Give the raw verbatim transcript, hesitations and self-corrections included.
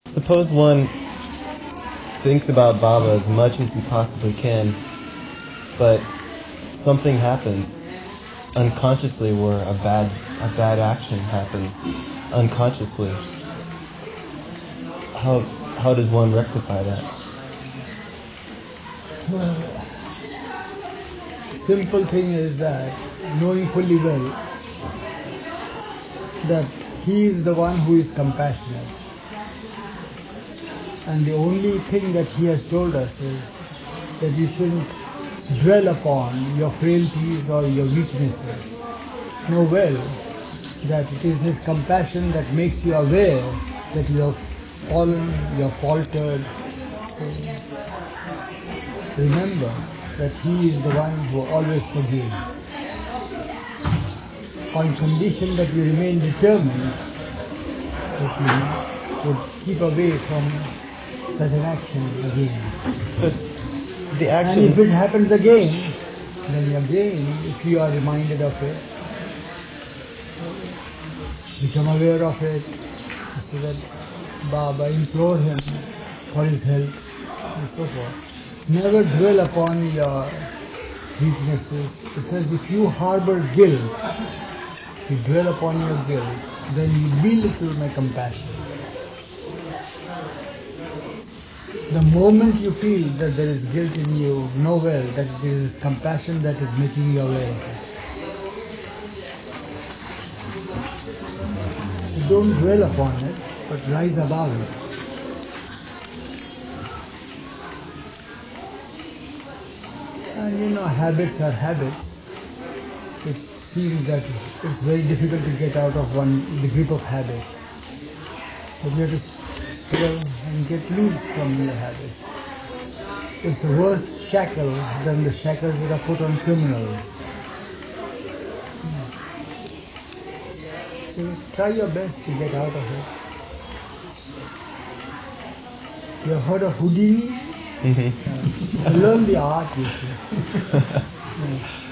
suppose one thinks about Baba as much as he possibly can, but something happens unconsciously where a bad a bad action happens unconsciously. How how does one rectify that? Well, simple thing is that knowing fully well that he is the one who is compassionate, and the only thing that he has told us is that you shouldn't dwell upon your frailties or your weaknesses. Know well that it is his compassion that makes you aware that you have fallen, you have faltered. So remember that he is the one who always forgives, on condition that you remain determined that you would keep away from such an action again. But the action... And if it happens again, then again, if you are reminded of it, become aware of it, so that Baba, implore him for his help, and so forth. Never dwell upon your weaknesses. It says if you harbor guilt, you dwell upon your guilt, then you belittle my compassion. The moment you feel that there is guilt in you, know well that it is compassion that is making you aware of it. So don't dwell upon it, but rise above it. And you know, habits are habits. It seems that it's very difficult to get out of one the grip of habit. But you have to struggle and get loose from your habits. It's a worse shackle than the shackles that are put on criminals. So try your best to get out of it. You have heard of Houdini? Mm-hmm. Uh, learn the art, you see. Yeah.